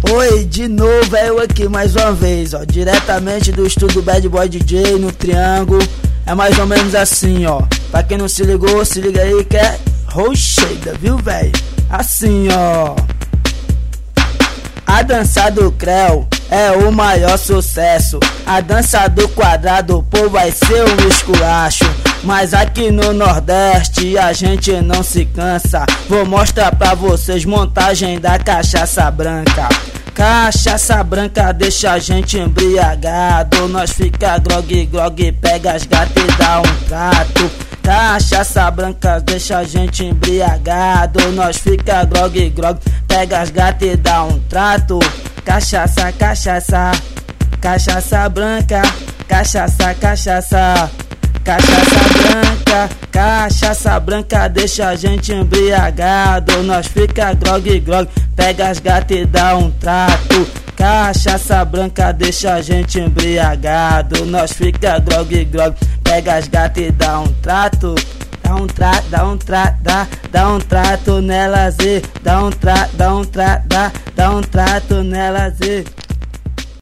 Oi, de novo é eu aqui mais uma vez, ó, diretamente do estúdio Bad Boy DJ no Triângulo. É mais ou menos assim, ó. Pra quem não se ligou, se liga aí que é rocheida, viu, véi? Assim, ó. A dança do Creu é o maior sucesso. A dança do quadrado, pô, vai ser um esculacho. Mas aqui no Nordeste a gente não se cansa. Vou mostrar pra vocês montagem da cachaça branca. Cachaça branca deixa a gente embriagado. Nós fica grog, pega as gatas e dá um trato. Cachaça branca deixa a gente embriagado. Nós fica grog, pega as gatas e dá um trato. Cachaça, cachaça, cachaça branca. Cachaça, cachaça, cachaça branca. Cachaça branca deixa a gente embriagado. Nós fica grog, pega as gatas e dá um trato. Cachaça branca deixa a gente embriagado. Nós fica grog, pega as gatas e dá um trato. Dá um trato nelas e dá um trato nelas e